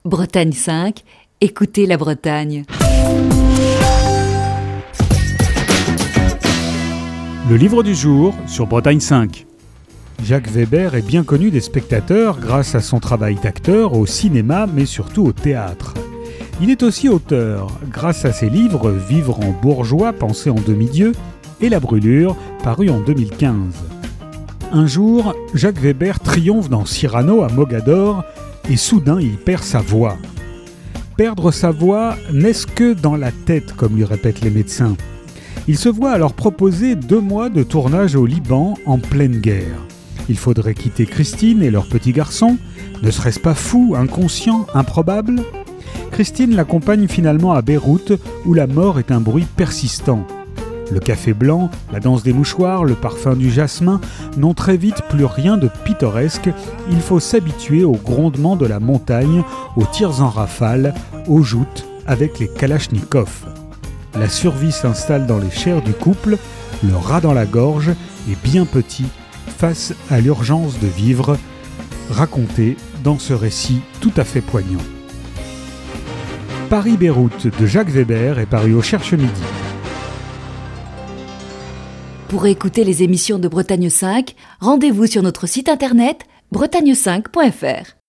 Bretagne 5, écoutez la Bretagne. Le livre du jour sur Bretagne 5. Jacques Weber est bien connu des spectateurs grâce à son travail d'acteur au cinéma mais surtout au théâtre. Il est aussi auteur grâce à ses livres Vivre en bourgeois, pensé en demi-dieu et La brûlure, paru en 2015. Un jour, Jacques Weber triomphe dans Cyrano à Mogador et soudain il perd sa voix. Perdre sa voix n'est-ce que dans la tête, comme lui répètent les médecins. Il se voit alors proposer 2 mois de tournage au Liban en pleine guerre. Il faudrait quitter Christine et leur petit garçon. Ne serait-ce pas fou, inconscient, improbable ? Christine l'accompagne finalement à Beyrouth, où la mort est un bruit persistant. Le café blanc, la danse des mouchoirs, le parfum du jasmin n'ont très vite plus rien de pittoresque. Il faut s'habituer au grondement de la montagne, aux tirs en rafale, aux joutes avec les kalachnikovs. La survie s'installe dans les chairs du couple, le rat dans la gorge est bien petit face à l'urgence de vivre, raconté dans ce récit tout à fait poignant. Paris-Beyrouth de Jacques Weber est paru au Cherche Midi. Pour écouter les émissions de Bretagne 5, rendez-vous sur notre site internet bretagne5.fr.